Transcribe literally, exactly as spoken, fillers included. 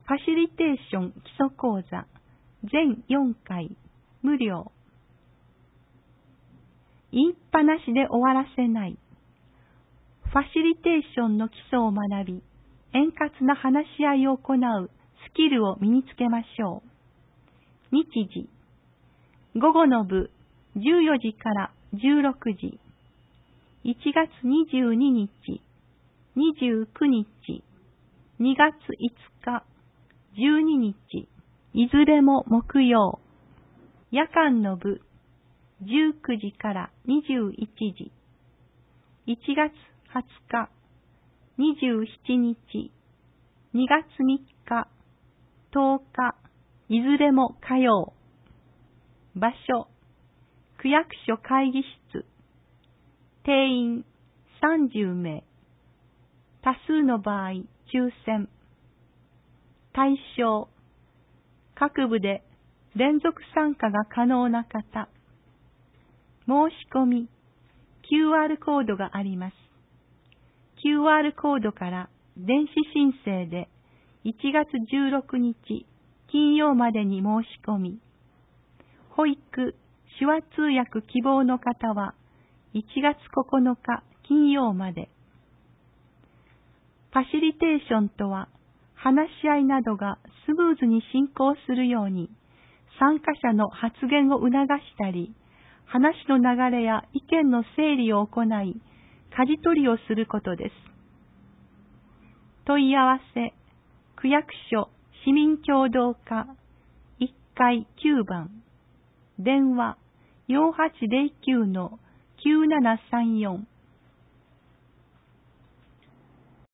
ファシリテーション基礎講座全よんかい無料。言いっぱなしで終わらせない。ファシリテーションの基礎を学び、円滑な話し合いを行うスキルを身につけましょう。日時、午後の部じゅうよじからじゅうろくじ、いちがつにじゅうににち、にじゅうくにち、にがついつか、じゅうににち、いずれも木曜。夜間の部、じゅうくじからにじゅういちじ、いちがつはつか、にじゅうしちにち、にがつみっか、とおか、いずれも火曜。場所、区役所会議室。定員さんじゅうめい。多数の場合、抽選。対象、各部で連続参加が可能な方。申し込み、キューアール コードがあります。キューアール コードから電子申請でいちがつじゅうろくにち金曜までに申し込み、保育、手話通訳希望の方はいちがつここのか金曜まで。ファシリテーションとは、話し合いなどがスムーズに進行するように、参加者の発言を促したり、話の流れや意見の整理を行い、舵取りをすることです。問い合わせ、区役所市民協働課いっかいきゅうばん、電話 よんはちゼロきゅうのきゅうななさんよん